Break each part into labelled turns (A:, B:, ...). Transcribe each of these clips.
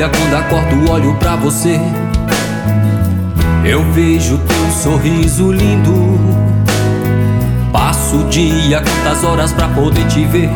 A: dia quando acordo olho pra você, eu vejo teu sorriso lindo. Passo o dia, quantas horas pra poder te ver,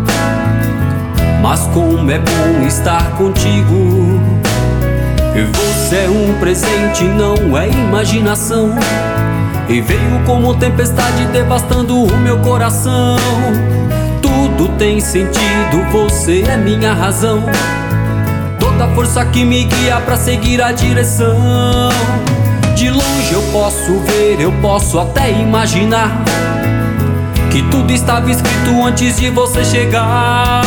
A: mas como é bom estar contigo. Você é um presente, não é imaginação, e veio como tempestade devastando o meu coração. Tudo tem sentido, você é minha razão, toda força que me guia pra seguir a direção. De longe eu posso ver, eu posso até imaginar que tudo estava escrito antes de você chegar.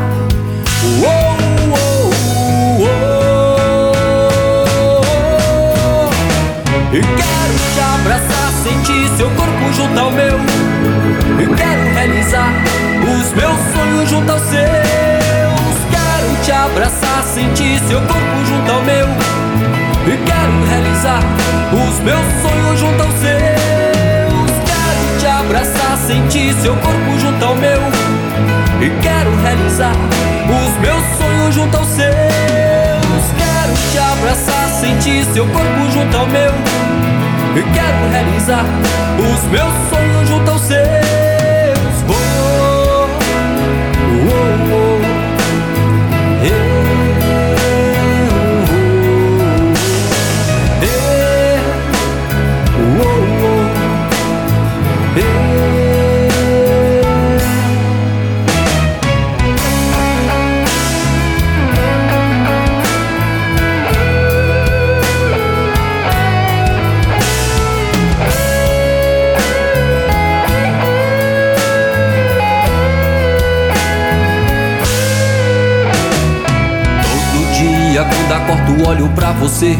A: E quero te abraçar, sentir seu corpo junto ao meu, e quero realizar os meus sonhos junto aos seus. Quero te abraçar, sentir seu corpo junto ao meu, e quero realizar os meus sonhos junto aos seus. Quero te abraçar, sentir seu corpo junto ao meu, e quero realizar os meus sonhos junto aos seus. Quero te abraçar, sentir seu corpo junto ao meu, e quero realizar os meus sonhos junto aos seus. Quando acordo olho pra você,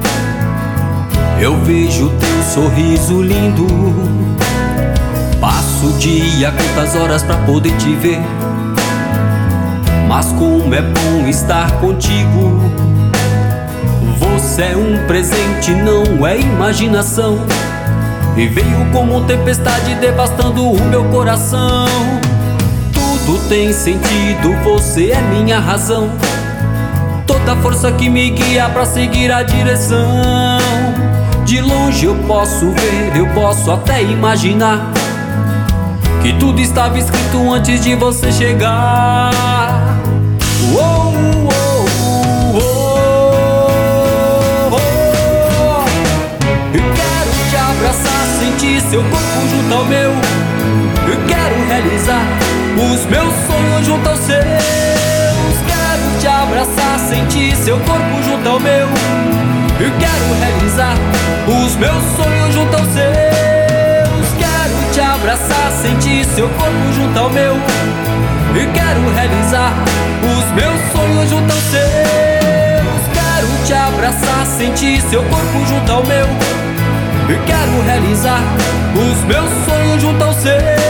A: eu vejo teu sorriso lindo. Passo o dia, quantas horas pra poder te ver, mas como é bom estar contigo. Você é um presente, não é imaginação, e veio como tempestade devastando o meu coração. Tudo tem sentido, você é minha razão, toda força que me guia pra seguir a direção. De longe eu posso ver, eu posso até imaginar que tudo estava escrito antes de você chegar. Eu quero te abraçar, sentir seu corpo junto ao meu, eu quero realizar os meus sonhos junto aos seus. Te abraçar, sentir seu corpo junto ao meu, eu quero realizar os meus sonhos junto aos seus. Quero te abraçar, sentir seu corpo junto ao meu, eu quero realizar os meus sonhos junto aos seus. Quero te abraçar, sentir seu corpo junto ao meu, eu quero realizar os meus sonhos junto aos seus.